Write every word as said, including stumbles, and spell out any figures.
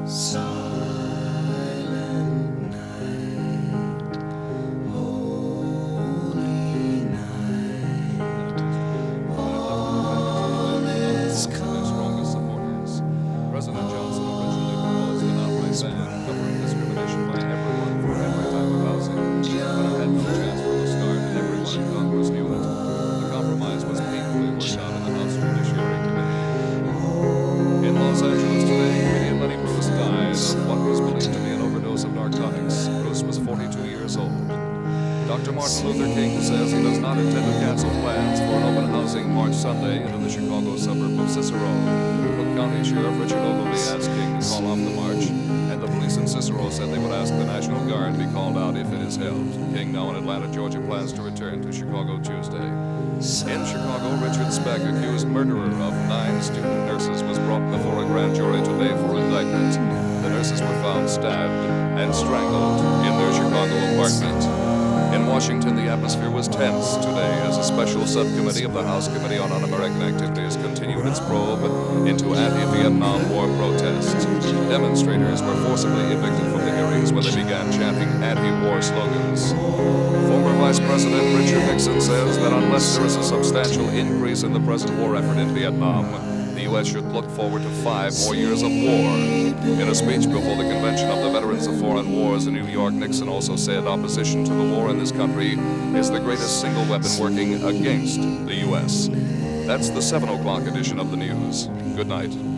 Silent night, holy night, all is calm. President Johnson originally proposed an outright ban covering discrimination by everyone for every type of housing, but it had no chance from the start, and everyone in Congress knew it. The compromise was painfully worked out in the House Judiciary Committee. In Los Angeles today, comedian Lenny Bruce died of what was believed to be an overdose of narcotics. Bruce was forty-two years old. Doctor Martin Luther King says he does not intend to cancel plans for an open housing march Sunday into the Chicago suburb of Cicero. Cook County Sheriff Richard Ogilvie asked King to call off the march, and the police in Cicero said they would ask the National Guard be called out if it is held. King, now in Atlanta, Georgia, plans to return to Chicago Tuesday. In Chicago, Richard Speck, accused murderer of nine student nurses, was brought before a grand jury today for indictment. The nurses were found stabbed and strangled in their Chicago apartment. In Washington, the atmosphere was tense today as a special subcommittee of the House Committee on Un-American Activities continued its probe into anti-Vietnam War protests. Demonstrators were forcibly evicted from the hearings when they began chanting anti-war slogans. Former Vice President Richard Nixon says that unless there is a substantial increase in the present war effort in Vietnam, the U S should look forward to five more years of war. In a speech before the Convention of the Veterans of Foreign Wars in New York, Nixon also said opposition to the war in this country is the greatest single weapon working against the U S. That's the seven o'clock edition of the news. Good night.